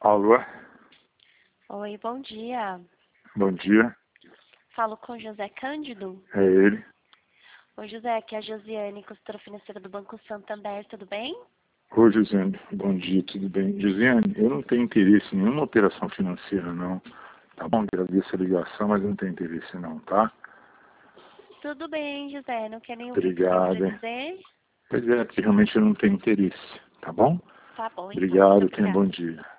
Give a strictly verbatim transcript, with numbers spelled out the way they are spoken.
Alô? Oi, bom dia. Bom dia. Falo com José Cândido. É ele. Oi, José, aqui é a Josiane, consultora financeira do Banco Santander, tudo bem? Oi, Josiane. Bom dia, tudo bem? Josiane, eu não tenho interesse em nenhuma operação financeira, não. Tá bom? Agradeço a ligação, mas eu não tenho interesse, não, tá? Tudo bem, José, não quer nenhum motivo para Obrigado. hein? dizer? Pois é, porque realmente eu não tenho interesse, tá bom? Tá bom, então, muito Obrigado, tenha um obrigada. bom dia.